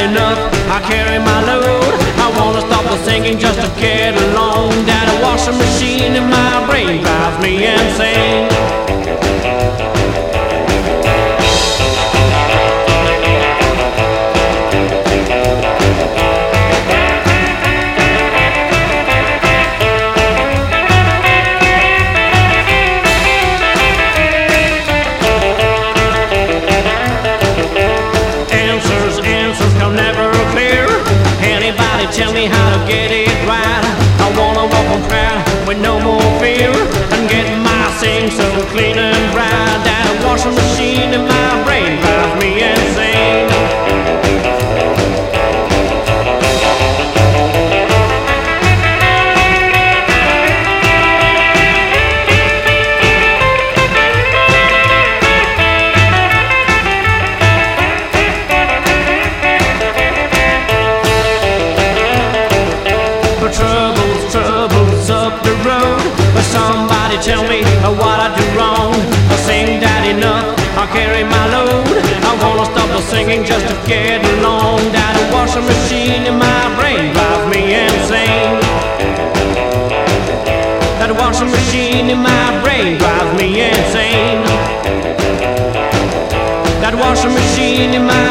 enough, I carry my load. I wanna stop the singing just to get along. That washing machine in my brain drives me insane. Tell me how to get it right. I wanna walk on cloud with no more fear, and get my sing so clean and bright. That washing machine in my brain drives me insane. Troubles up the road. But somebody tell me what I do wrong. I sing that enough, I carry my load. I wanna stop the singing just to get along. That washing machine in my brain drives me insane. That washing machine in my brain drives me insane. That washing machine in my